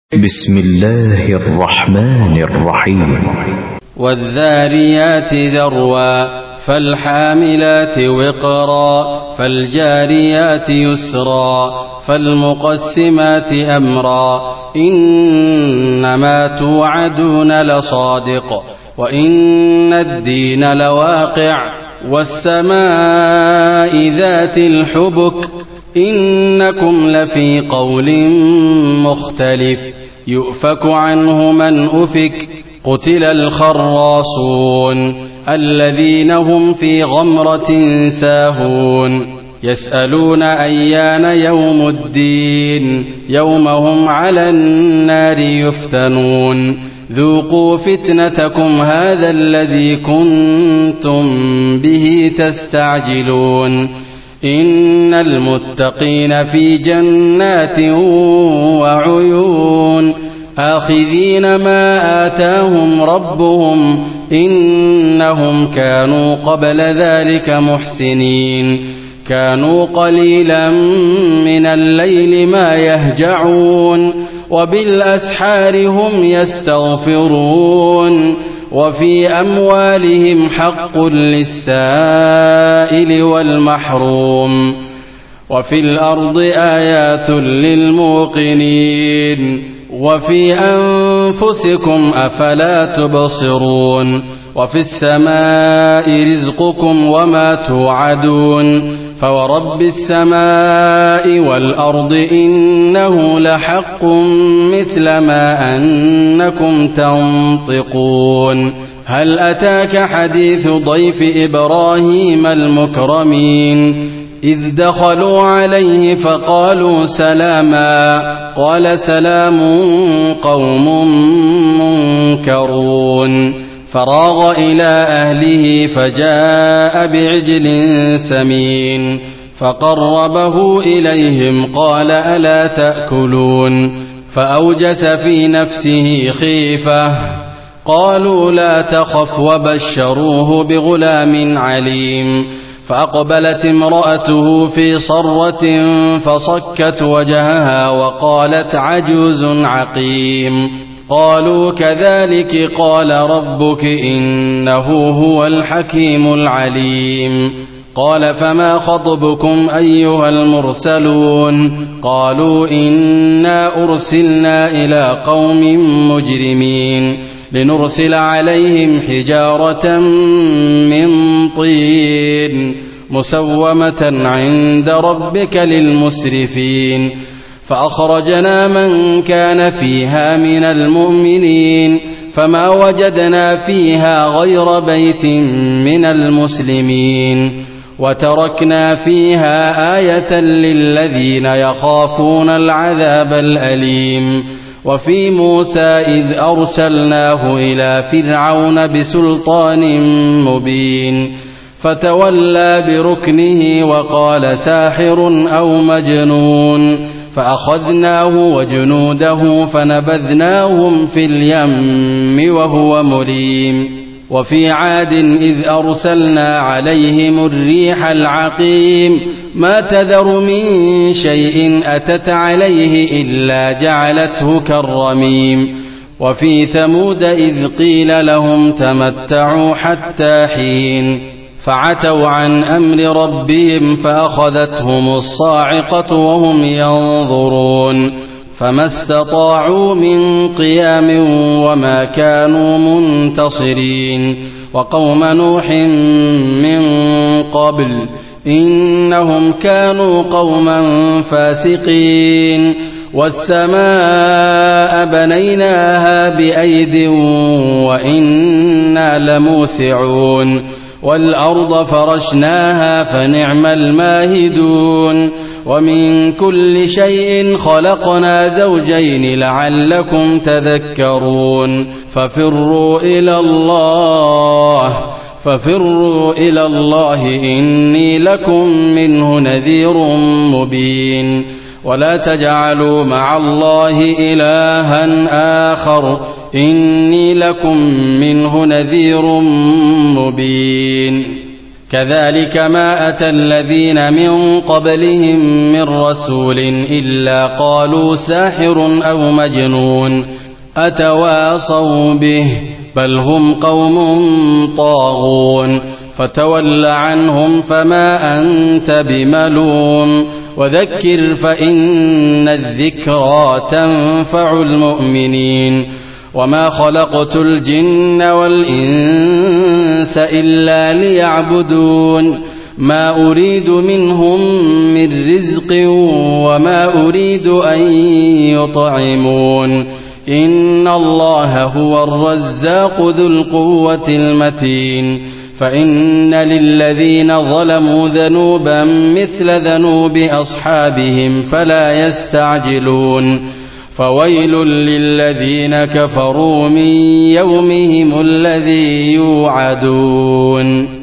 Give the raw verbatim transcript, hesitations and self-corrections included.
بسم الله الرحمن الرحيم. والذاريات ذروا فالحاملات وقرا فالجاريات يسرا فالمقسمات أمرا إنما توعدون لصادق وإن الدين لواقع والسماء ذات الحبك إنكم لفي قول مختلف يؤفك عنه من أفك قتل الخراصون الذين هم في غمرة ساهون يسألون أيان يوم الدين يوم هم على النار يفتنون ذوقوا فتنتكم هذا الذي كنتم به تستعجلون إن المتقين في جنات وعيون آخذين ما آتاهم ربهم إنهم كانوا قبل ذلك محسنين كانوا قليلا من الليل ما يهجعون وبالأسحار هم يستغفرون وفي أموالهم حق للسائل والمحروم وفي الأرض آيات للموقنين وفي أنفسكم أفلا تبصرون وفي السماء رزقكم وما توعدون فورب السماء والأرض إنه لحق مثل ما أنكم تنطقون هل أتاك حديث ضيف إبراهيم المكرمين إذ دخلوا عليه فقالوا سلاما قال سلام قوم منكرون فراغ إلى أهله فجاء بعجل سمين فقربه إليهم قال ألا تأكلون فأوجس في نفسه خيفة قالوا لا تخف وبشروه بغلام عليم فأقبلت امرأته في صرة فصكت وجهها وقالت عجوز عقيم قالوا كذلك قال ربك إنه هو الحكيم العليم قال فما خطبكم أيها المرسلون قالوا إنا أرسلنا إلى قوم مجرمين لنرسل عليهم حجارة من طين مسومة عند ربك للمسرفين فأخرجنا من كان فيها من المؤمنين فما وجدنا فيها غير بيت من المسلمين وتركنا فيها آية للذين يخافون العذاب الأليم وفي موسى إذ أرسلناه إلى فرعون بسلطان مبين فتولى بركنه وقال ساحر أو مجنون فأخذناه وجنوده فنبذناهم في اليم وهو مليم وفي عاد إذ أرسلنا عليهم الريح العقيم ما تذر من شيء أتت عليه إلا جعلته كالرميم وفي ثمود إذ قيل لهم تمتعوا حتى حين فعتوا عن أمر ربهم فأخذتهم الصاعقة وهم ينظرون فما استطاعوا من قيام وما كانوا منتصرين وقوم نوح من قبل إنهم كانوا قوما فاسقين والسماء بنيناها بأيد وإنا لموسعون والأرض فرشناها فنعم الماهدون ومن كل شيء خلقنا زوجين لعلكم تذكرون ففروا إلى الله ففروا إلى الله إني لكم منه نذير مبين ولا تجعلوا مع الله إلها آخر إني لكم منه نذير مبين كذلك ما أتى الذين من قبلهم من رسول إلا قالوا ساحر أو مجنون أتواصوا به بل هم قوم طاغون فتول عنهم فما أنت بملوم وذكر فإن الذكرى تنفع المؤمنين وما خلقت الجن والإنس إلا ليعبدون ما أريد منهم من رزق وما أريد أن يطعمون إن الله هو الرزاق ذو القوة المتين فإن للذين ظلموا ذنوبا مثل ذنوب أصحابهم فلا يستعجلون فويل للذين كفروا من يومهم الذي يوعدون